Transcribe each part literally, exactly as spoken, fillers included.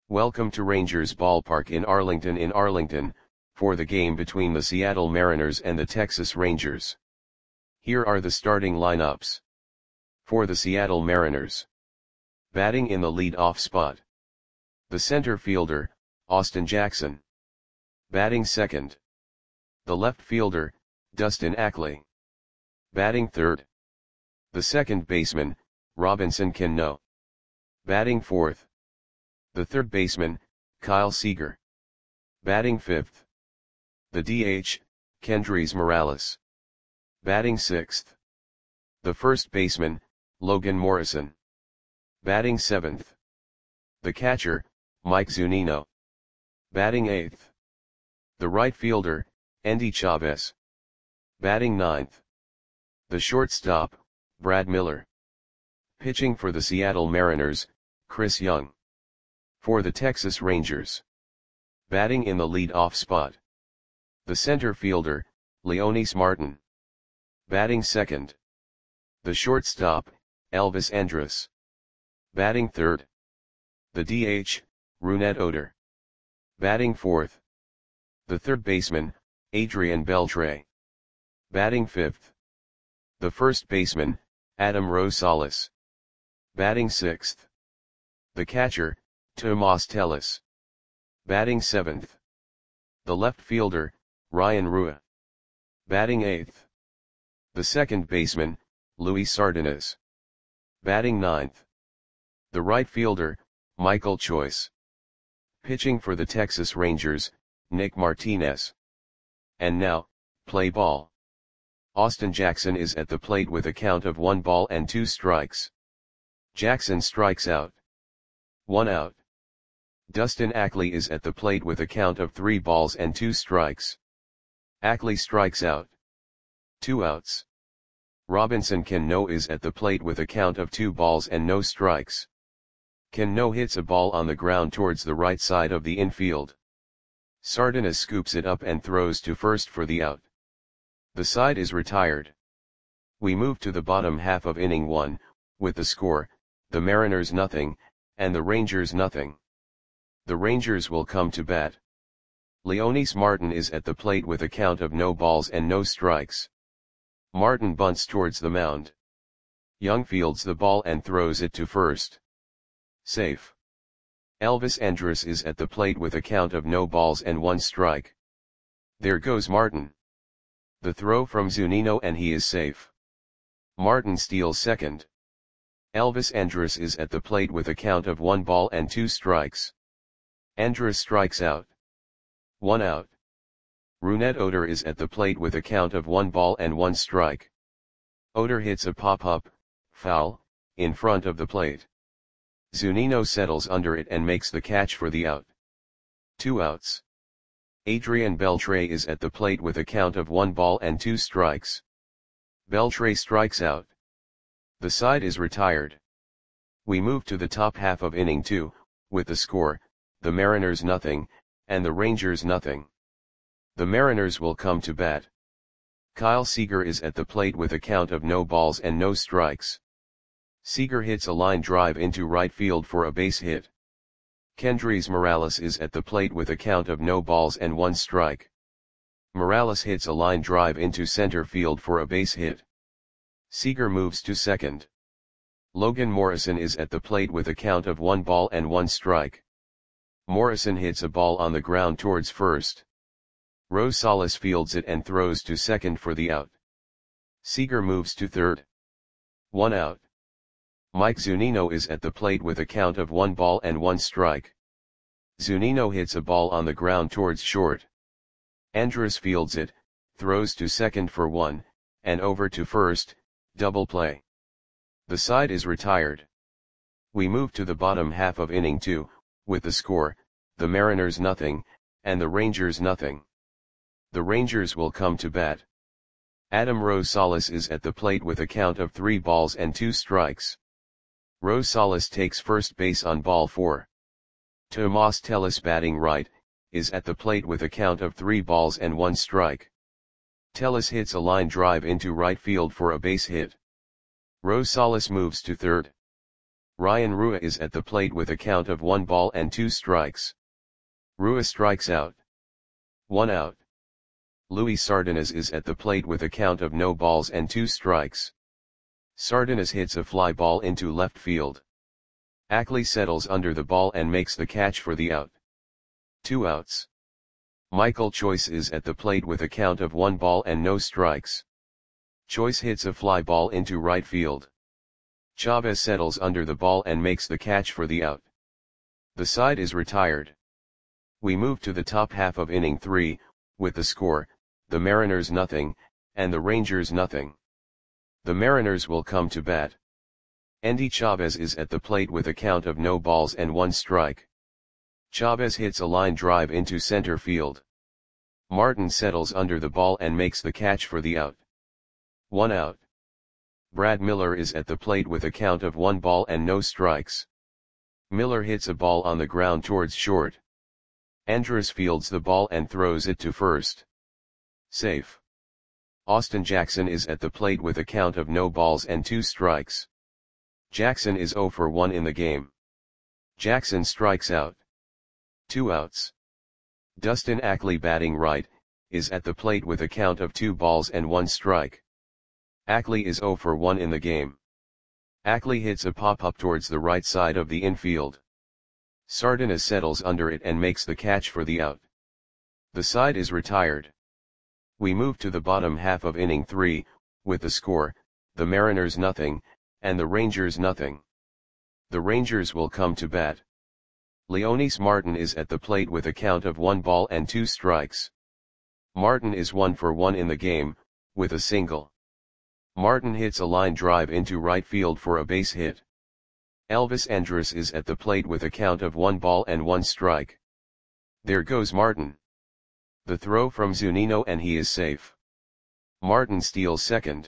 Welcome to Rangers Ballpark in Arlington in Arlington, for the game between the Seattle Mariners and the Texas Rangers. Here are the starting lineups. For the Seattle Mariners. Batting in the lead-off spot. The center fielder, Austin Jackson. Batting second. The left fielder, Dustin Ackley. Batting third. The second baseman, Robinson Cano. Batting fourth. The third baseman, Kyle Seager. Batting fifth. The D H, Kendrys Morales. Batting sixth. The first baseman, Logan Morrison. Batting seventh. The catcher, Mike Zunino. Batting eighth. The right fielder, Endy Chavez. Batting ninth. The shortstop, Brad Miller. Pitching for the Seattle Mariners, Chris Young. For the Texas Rangers. Batting in the lead-off spot. The center fielder, Leonys Martin. Batting second. The shortstop, Elvis Andrus. Batting third. The D H, Rougned Odor. Batting fourth. The third baseman, Adrian Beltre. Batting fifth. The first baseman, Adam Rosales. Batting sixth. The catcher, Tomas Tellis. Batting seventh. The left fielder, Ryan Rua. Batting eighth. The second baseman, Luis Sardinas. Batting ninth. The right fielder, Michael Choice. Pitching for the Texas Rangers, Nick Martinez. And now, play ball. Austin Jackson is at the plate with a count of one ball and two strikes. Jackson strikes out. One out. Dustin Ackley is at the plate with a count of three balls and two strikes. Ackley strikes out. Two outs. Robinson Cano is at the plate with a count of two balls and no strikes. Cano hits a ball on the ground towards the right side of the infield. Sardinas scoops it up and throws to first for the out. The side is retired. We move to the bottom half of inning one, with the score, the Mariners nothing, and the Rangers nothing. The Rangers will come to bat. Leonys Martin is at the plate with a count of no balls and no strikes. Martin bunts towards the mound. Young fields the ball and throws it to first. Safe. Elvis Andrus is at the plate with a count of no balls and one strike. There goes Martin. The throw from Zunino and he is safe. Martin steals second. Elvis Andrus is at the plate with a count of one ball and two strikes. Andrus strikes out. One out. Rougned Odor is at the plate with a count of one ball and one strike. Odor hits a pop-up, foul, in front of the plate. Zunino settles under it and makes the catch for the out. Two outs. Adrian Beltre is at the plate with a count of one ball and two strikes. Beltre strikes out. The side is retired. We move to the top half of inning two, with the score, the Mariners nothing, and the Rangers nothing. The Mariners will come to bat. Kyle Seager is at the plate with a count of no balls and no strikes. Seager hits a line drive into right field for a base hit. Kendrys Morales is at the plate with a count of no balls and one strike. Morales hits a line drive into center field for a base hit. Seager moves to second. Logan Morrison is at the plate with a count of one ball and one strike. Morrison hits a ball on the ground towards first. Rosales fields it and throws to second for the out. Seager moves to third. One out. Mike Zunino is at the plate with a count of one ball and one strike. Zunino hits a ball on the ground towards short. Andrus fields it, throws to second for one, and over to first, double play. The side is retired. We move to the bottom half of inning two, with the score, the Mariners nothing, and the Rangers nothing. The Rangers will come to bat. Adam Rosales is at the plate with a count of three balls and two strikes. Rosales takes first base on ball four. Tomas Tellis batting right, is at the plate with a count of three balls and one strike. Tellis hits a line drive into right field for a base hit. Rosales moves to third. Ryan Rua is at the plate with a count of one ball and two strikes. Rua strikes out. One out. Luis Sardinas is at the plate with a count of no balls and two strikes. Sardinas hits a fly ball into left field. Ackley settles under the ball and makes the catch for the out. Two outs. Michael Choice is at the plate with a count of one ball and no strikes. Choice hits a fly ball into right field. Chavez settles under the ball and makes the catch for the out. The side is retired. We move to the top half of inning three, with the score, the Mariners nothing, and the Rangers nothing. The Mariners will come to bat. Endy Chavez is at the plate with a count of no balls and one strike. Chavez hits a line drive into center field. Martin settles under the ball and makes the catch for the out. One out. Brad Miller is at the plate with a count of one ball and no strikes. Miller hits a ball on the ground towards short. Andrus fields the ball and throws it to first. Safe. Austin Jackson is at the plate with a count of no balls and two strikes. Jackson is oh for one in the game. Jackson strikes out. Two outs. Dustin Ackley, batting right, is at the plate with a count of two balls and one strike. Ackley is oh for one in the game. Ackley hits a pop-up towards the right side of the infield. Sardinas settles under it and makes the catch for the out. The side is retired. We move to the bottom half of inning three, with the score, the Mariners nothing, and the Rangers nothing. The Rangers will come to bat. Leonys Martin is at the plate with a count of one ball and two strikes. Martin is one for one in the game, with a single. Martin hits a line drive into right field for a base hit. Elvis Andrus is at the plate with a count of one ball and one strike. There goes Martin. The throw from Zunino and he is safe. Martin steals second.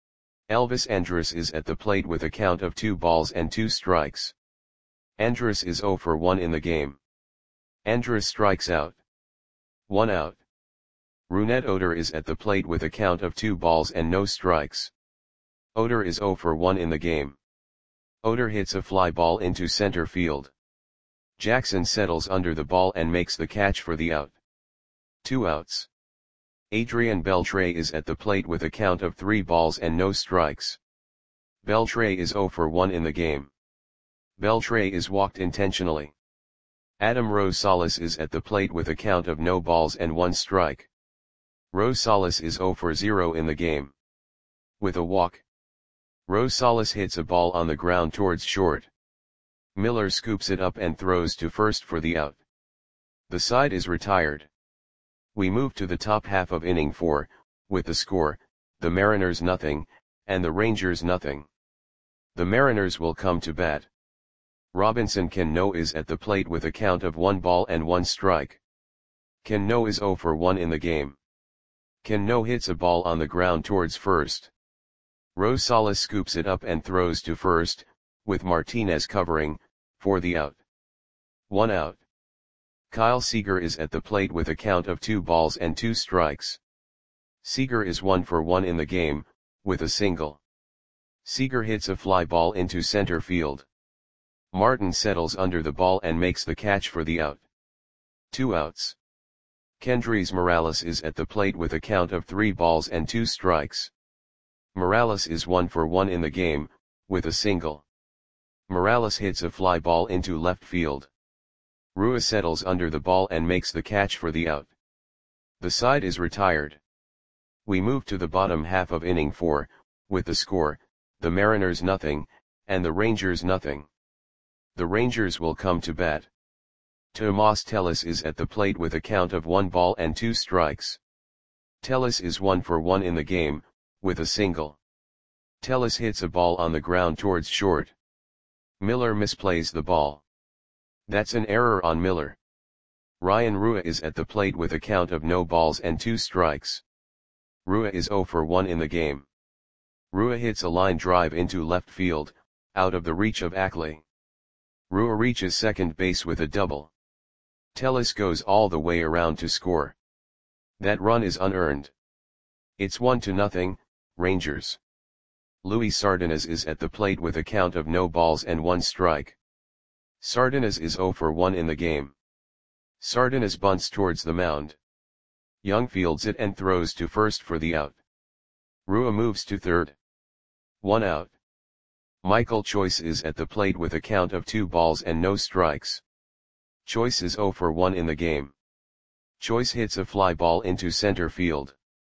Elvis Andrus is at the plate with a count of two balls and two strikes. Andrus is oh for one in the game. Andrus strikes out. One out. Rougned Odor is at the plate with a count of two balls and no strikes. Odor is oh for one in the game. Odor hits a fly ball into center field. Jackson settles under the ball and makes the catch for the out. Two outs. Adrian Beltre is at the plate with a count of three balls and no strikes. Beltre is oh for one in the game. Beltre is walked intentionally. Adam Rosales is at the plate with a count of no balls and one strike. Rosales is oh for zero in the game. With a walk. Rosales hits a ball on the ground towards short. Miller scoops it up and throws to first for the out. The side is retired. We move to the top half of inning four, with the score, the Mariners nothing, and the Rangers nothing. The Mariners will come to bat. Robinson Cano is at the plate with a count of one ball and one strike. Cano is oh for one in the game. Cano hits a ball on the ground towards first. Rosales scoops it up and throws to first, with Martinez covering, for the out. One out. Kyle Seager is at the plate with a count of two balls and two strikes. Seager is one for one in the game, with a single. Seager hits a fly ball into center field. Martin settles under the ball and makes the catch for the out. Two outs. Kendrys Morales is at the plate with a count of three balls and two strikes. Morales is one for one in the game, with a single. Morales hits a fly ball into left field. Rua settles under the ball and makes the catch for the out. The side is retired. We move to the bottom half of inning four, with the score, the Mariners nothing, and the Rangers nothing. The Rangers will come to bat. Tomas Tellis is at the plate with a count of one ball and two strikes. Tellis is one for one in the game, with a single. Tellis hits a ball on the ground towards short. Miller misplays the ball. That's an error on Miller. Ryan Rua is at the plate with a count of no balls and two strikes. Rua is oh for one in the game. Rua hits a line drive into left field, out of the reach of Ackley. Rua reaches second base with a double. Tellis goes all the way around to score. That run is unearned. It's one to nothing, Rangers. Luis Sardinas is at the plate with a count of no balls and one strike. Sardinas is zero for one in the game. Sardinas bunts towards the mound. Young fields it and throws to first for the out. Rua moves to third. One out. Michael Choice is at the plate with a count of two balls and no strikes. Choice is zero for one in the game. Choice hits a fly ball into center field.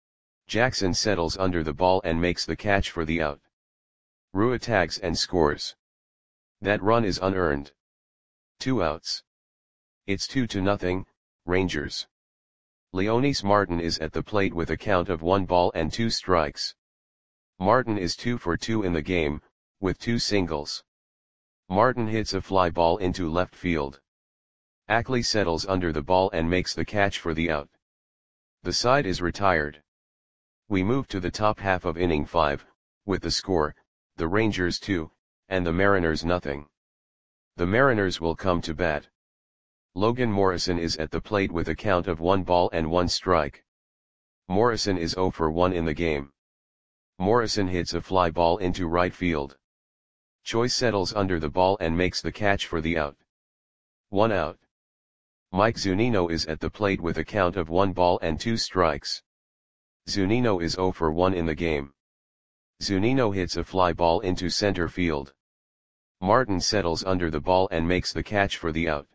Jackson settles under the ball and makes the catch for the out. Rua tags and scores. That run is unearned. Two outs. It's two to nothing, Rangers. Leonys Martin is at the plate with a count of one ball and two strikes. Martin is two for two in the game, with two singles. Martin hits a fly ball into left field. Ackley settles under the ball and makes the catch for the out. The side is retired. We move to the top half of inning five, with the score, the Rangers two, and the Mariners nothing. The Mariners will come to bat. Logan Morrison is at the plate with a count of one ball and one strike. Morrison is zero for one in the game. Morrison hits a fly ball into right field. Choice settles under the ball and makes the catch for the out. One out. Mike Zunino is at the plate with a count of one ball and two strikes. Zunino is zero for one in the game. Zunino hits a fly ball into center field. Martin settles under the ball and makes the catch for the out.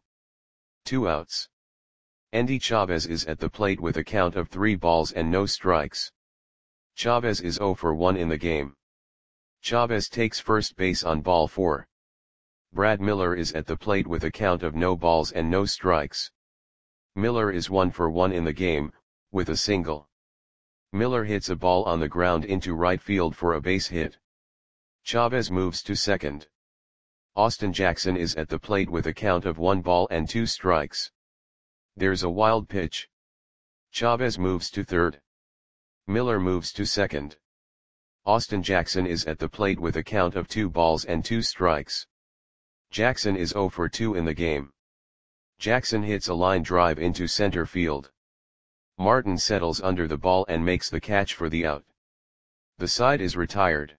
Two outs. Endy Chavez is at the plate with a count of three balls and no strikes. Chavez is zero for one in the game. Chavez takes first base on ball four. Brad Miller is at the plate with a count of no balls and no strikes. Miller is one for one in the game, with a single. Miller hits a ball on the ground into right field for a base hit. Chavez moves to second. Austin Jackson is at the plate with a count of one ball and two strikes. There's a wild pitch. Chavez moves to third. Miller moves to second. Austin Jackson is at the plate with a count of two balls and two strikes. Jackson is zero for two in the game. Jackson hits a line drive into center field. Martin settles under the ball and makes the catch for the out. The side is retired.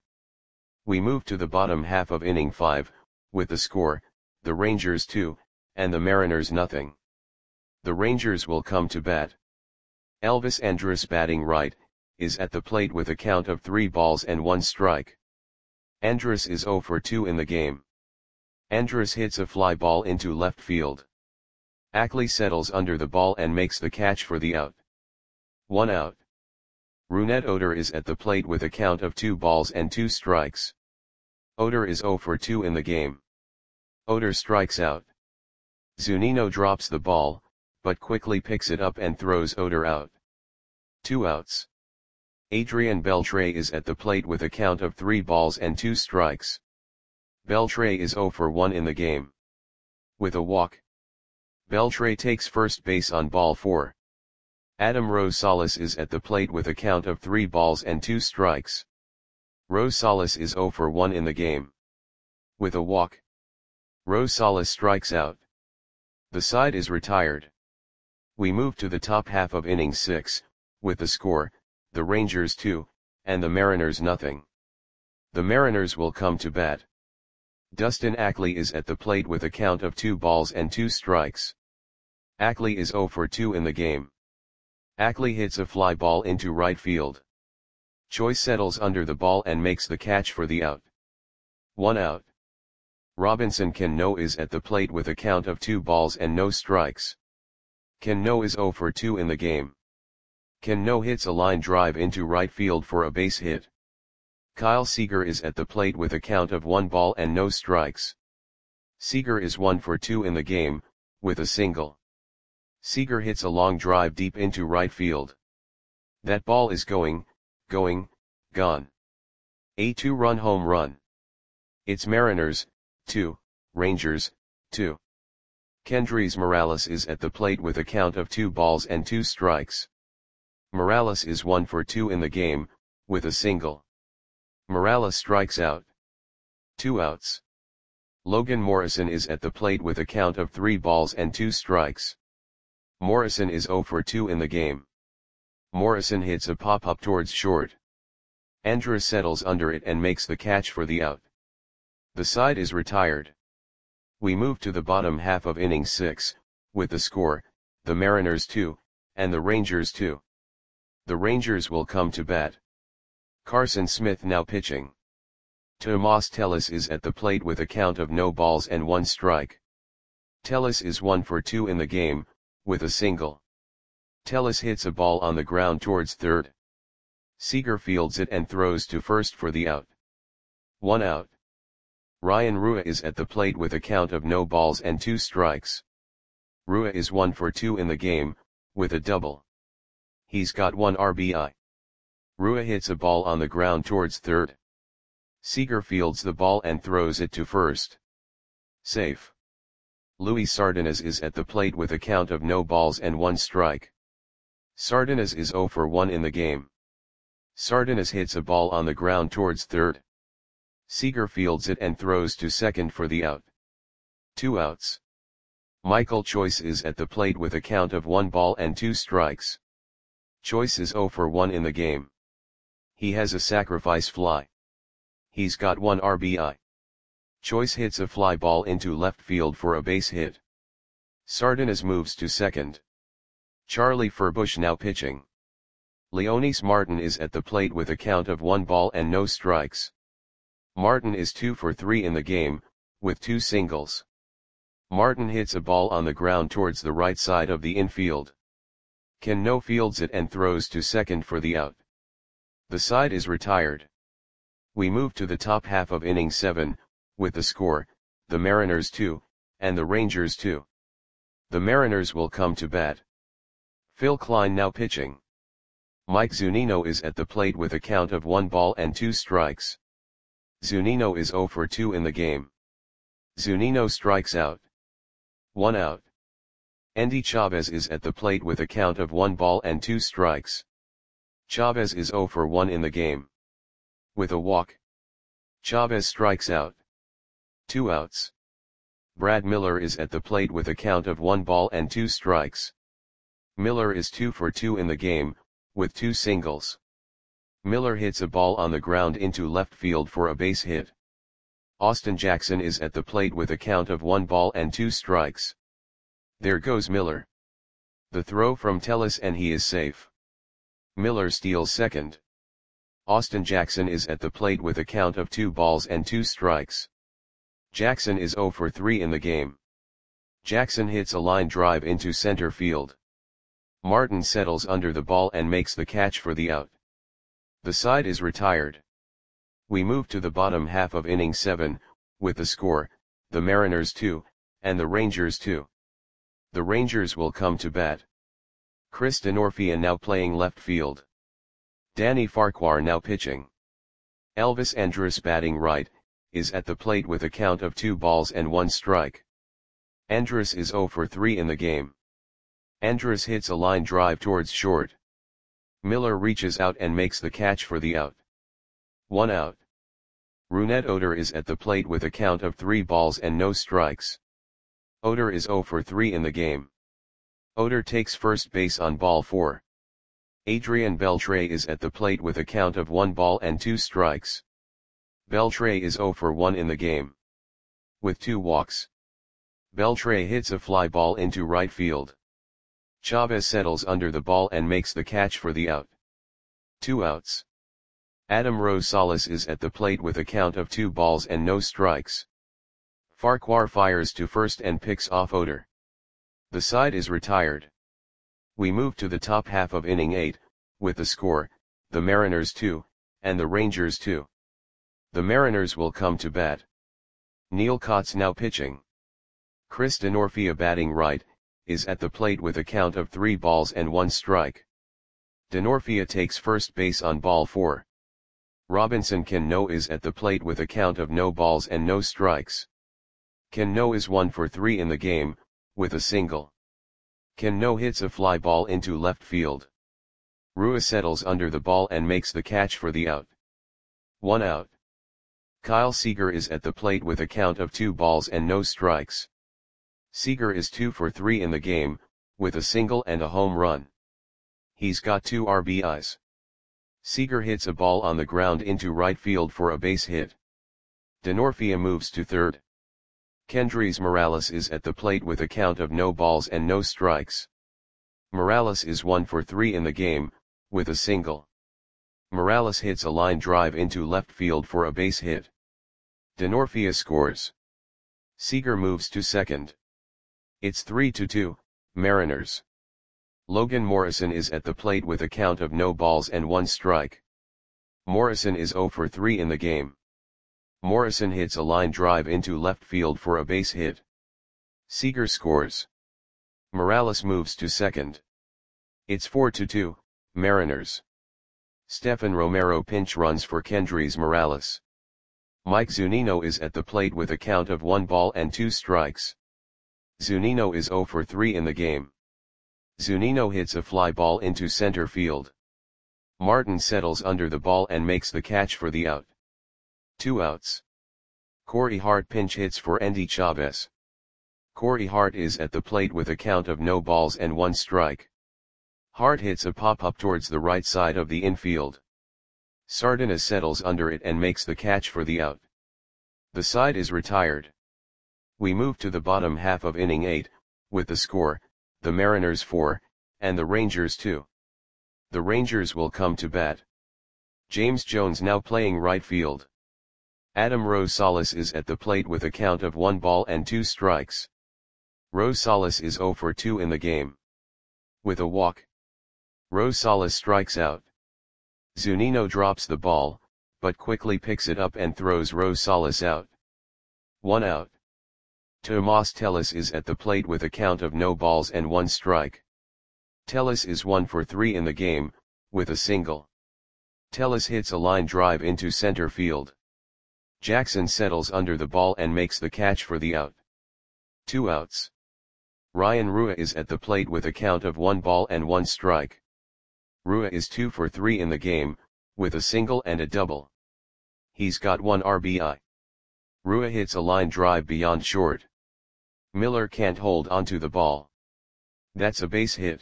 We move to the bottom half of inning five, with the score, the Rangers two, and the Mariners nothing. The Rangers will come to bat. Elvis Andrus, batting right, is at the plate with a count of three balls and one strike. Andrus is zero for two in the game. Andrus hits a fly ball into left field. Ackley settles under the ball and makes the catch for the out. One out. Rougned Odor is at the plate with a count of two balls and two strikes. Odor is zero for two in the game. Odor strikes out. Zunino drops the ball, but quickly picks it up and throws Odor out. Two outs. Adrian Beltre is at the plate with a count of three balls and two strikes. Beltre is zero for one in the game. With a walk. Beltre takes first base on ball four. Adam Rosales is at the plate with a count of three balls and two strikes. Rosales is zero for one in the game. With a walk. Rosales strikes out. The side is retired. We move to the top half of inning six, with the score, the Rangers two, and the Mariners nothing. The Mariners will come to bat. Dustin Ackley is at the plate with a count of two balls and two strikes. Ackley is zero for two in the game. Ackley hits a fly ball into right field. Choice settles under the ball and makes the catch for the out. One out. Robinson Cano is at the plate with a count of two balls and no strikes. Cano is zero for two in the game. Cano hits a line drive into right field for a base hit. Kyle Seager is at the plate with a count of one ball and no strikes. Seager is one for two in the game, with a single. Seager hits a long drive deep into right field. That ball is going, going, gone. A two-run home run. It's Mariners, two, Rangers, two. Kendrys Morales is at the plate with a count of two balls and two strikes. Morales is one for two in the game, with a single. Morales strikes out. Two outs. Logan Morrison is at the plate with a count of three balls and two strikes. Morrison is zero for two in the game. Morrison hits a pop-up towards short. Andrus settles under it and makes the catch for the out. The side is retired. We move to the bottom half of inning six, with the score, the Mariners two, and the Rangers two. The Rangers will come to bat. Carson Smith now pitching. Tomas Tellis is at the plate with a count of no balls and one strike. Tellis is one for two in the game, with a single. Tellis hits a ball on the ground towards third. Seager fields it and throws to first for the out. One out. Ryan Rua is at the plate with a count of no balls and two strikes. Rua is one for two in the game, with a double. He's got one R B I. Rua hits a ball on the ground towards third. Seager fields the ball and throws it to first. Safe. Luis Sardinas is at the plate with a count of no balls and one strike. Sardinas is zero for one in the game. Sardinas hits a ball on the ground towards third. Seager fields it and throws to second for the out. Two outs. Michael Choice is at the plate with a count of one ball and two strikes. Choice is zero for one in the game. He has a sacrifice fly. He's got one R B I. Choice hits a fly ball into left field for a base hit. Sardinas moves to second. Charlie Furbush now pitching. Leonys Martin is at the plate with a count of one ball and no strikes. Martin is two for three in the game, with two singles. Martin hits a ball on the ground towards the right side of the infield. Cano fields it and throws to second for the out. The side is retired. We move to the top half of inning seven, with the score, the Mariners two, and the Rangers two. The Mariners will come to bat. Phil Klein now pitching. Mike Zunino is at the plate with a count of one ball and two strikes. Zunino is zero for two in the game. Zunino strikes out. One out. Endy Chavez is at the plate with a count of one ball and two strikes. Chavez is zero for one in the game. With a walk. Chavez strikes out. Two outs. Brad Miller is at the plate with a count of one ball and two strikes. Miller is two for two in the game, with two singles. Miller hits a ball on the ground into left field for a base hit. Austin Jackson is at the plate with a count of one ball and two strikes. There goes Miller. The throw from Tellis and he is safe. Miller steals second. Austin Jackson is at the plate with a count of two balls and two strikes. Jackson is zero for three in the game. Jackson hits a line drive into center field. Martin settles under the ball and makes the catch for the out. The side is retired. We move to the bottom half of inning seven, with the score, the Mariners two, and the Rangers two. The Rangers will come to bat. Chris Denorfia now playing left field. Danny Farquhar now pitching. Elvis Andrus batting right, is at the plate with a count of two balls and one strike. Andrus is zero for three in the game. Andrus hits a line drive towards short. Miller reaches out and makes the catch for the out. One out. Rougned Odor is at the plate with a count of three balls and no strikes. Odor is zero for three in the game. Odor takes first base on ball four. Adrian Beltre is at the plate with a count of one ball and two strikes. Beltre is zero for one in the game. With two walks. Beltre hits a fly ball into right field. Chavez settles under the ball and makes the catch for the out. Two outs. Adam Rosales is at the plate with a count of two balls and no strikes. Farquhar fires to first and picks off Odor. The side is retired. We move to the top half of inning eight, with the score, the Mariners two, and the Rangers two. The Mariners will come to bat. Neil Kotz now pitching. Chris Denorfia batting right, is at the plate with a count of three balls and one strike. Denorfia takes first base on ball four. Robinson Cano is at the plate with a count of no balls and no strikes. Cano is one for three in the game, with a single. Cano hits a fly ball into left field. Rua settles under the ball and makes the catch for the out. One out. Kyle Seager is at the plate with a count of two balls and no strikes. Seager is two for three in the game, with a single and a home run. He's got two R B Is. Seager hits a ball on the ground into right field for a base hit. Denorfia moves to third. Kendrys Morales is at the plate with a count of no balls and no strikes. Morales is one for three in the game, with a single. Morales hits a line drive into left field for a base hit. Denorfia scores. Seager moves to second. It's three to two, Mariners. Logan Morrison is at the plate with a count of no balls and one strike. Morrison is zero for three in the game. Morrison hits a line drive into left field for a base hit. Seager scores. Morales moves to second. It's four to two, Mariners. Stephan Romero pinch runs for Kendrys Morales. Mike Zunino is at the plate with a count of one ball and two strikes. Zunino is zero for three in the game. Zunino hits a fly ball into center field. Martin settles under the ball and makes the catch for the out. Two outs. Corey Hart pinch hits for Endy Chavez. Corey Hart is at the plate with a count of no balls and one strike. Hart hits a pop-up towards the right side of the infield. Sardinas settles under it and makes the catch for the out. The side is retired. We move to the bottom half of inning eight, with the score, the Mariners four, and the Rangers two. The Rangers will come to bat. James Jones now playing right field. Adam Rosales is at the plate with a count of one ball and two strikes. Rosales is zero for two in the game. With a walk. Rosales strikes out. Zunino drops the ball, but quickly picks it up and throws Rosales out. One out. Tomas Tellis is at the plate with a count of no balls and one strike. Tellis is one for three in the game, with a single. Tellis hits a line drive into center field. Jackson settles under the ball and makes the catch for the out. Two outs. Ryan Rua is at the plate with a count of one ball and one strike. Rua is two for three in the game, with a single and a double. He's got one R B I. Rua hits a line drive beyond short. Miller can't hold onto the ball. That's a base hit.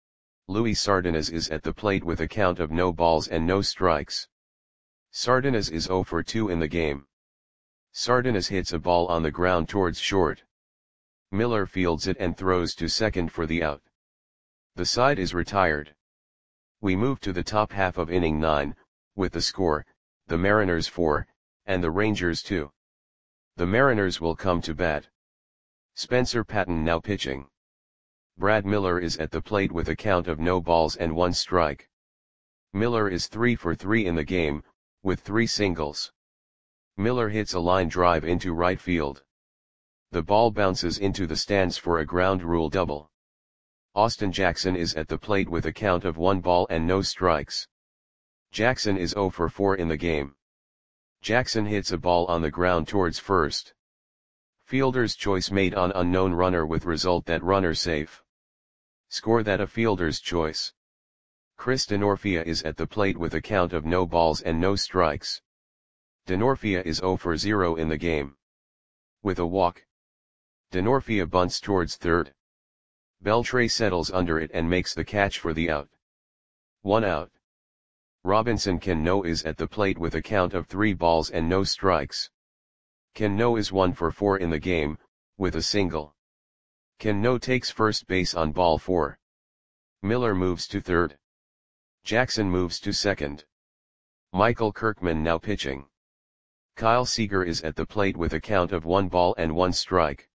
Luis Sardinas is at the plate with a count of no balls and no strikes. Sardinas is zero for two in the game. Sardinas hits a ball on the ground towards short. Miller fields it and throws to second for the out. The side is retired. We move to the top half of inning nine, with the score, the Mariners four, and the Rangers two. The Mariners will come to bat. Spencer Patton now pitching. Brad Miller is at the plate with a count of no balls and one strike. Miller is three for three in the game, with three singles. Miller hits a line drive into right field. The ball bounces into the stands for a ground rule double. Austin Jackson is at the plate with a count of one ball and no strikes. Jackson is zero for four in the game. Jackson hits a ball on the ground towards first. Fielder's choice made on unknown runner with result that runner safe. Score that a fielder's choice. Chris Denorfia is at the plate with a count of no balls and no strikes. Denorfia is zero for zero in the game. With a walk. Denorfia bunts towards third. Beltre settles under it and makes the catch for the out. One out. Robinson Cano is at the plate with a count of three balls and no strikes. Cano is one for four in the game, with a single. Cano takes first base on ball four. Miller moves to third. Jackson moves to second. Michael Kirkman now pitching. Kyle Seager is at the plate with a count of one ball and one strike.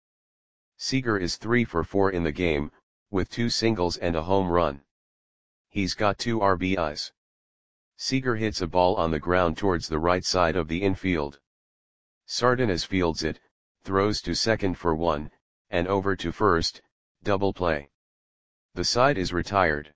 Seager is three for four in the game, with two singles and a home run. He's got two R B Is. Seager hits a ball on the ground towards the right side of the infield. Sardinas fields it, throws to second for one, and over to first, double play. The side is retired.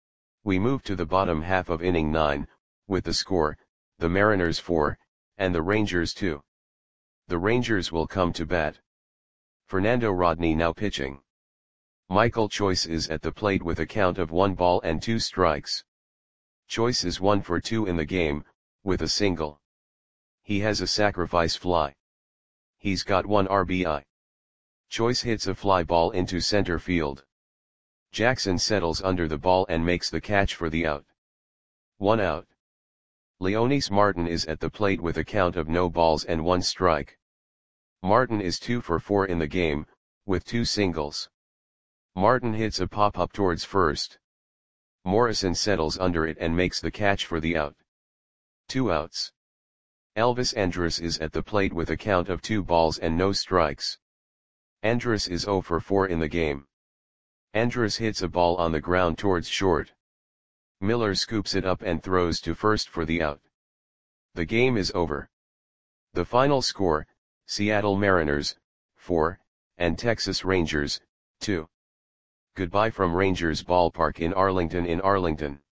We move to the bottom half of inning nine, with the score, the Mariners four, and the Rangers two. The Rangers will come to bat. Fernando Rodney now pitching. Michael Choice is at the plate with a count of one ball and two strikes. Choice is one for two in the game, with a single. He has a sacrifice fly. He's got one R B I. Choice hits a fly ball into center field. Jackson settles under the ball and makes the catch for the out. One out. Leonys Martin is at the plate with a count of no balls and one strike. Martin is two for four in the game, with two singles. Martin hits a pop-up towards first. Morrison settles under it and makes the catch for the out. Two outs. Elvis Andrus is at the plate with a count of two balls and no strikes. Andrus is zero for four in the game. Andrus hits a ball on the ground towards short. Miller scoops it up and throws to first for the out. The game is over. The final score, Seattle Mariners, four, and Texas Rangers, two. Goodbye from Rangers Ballpark in Arlington in Arlington.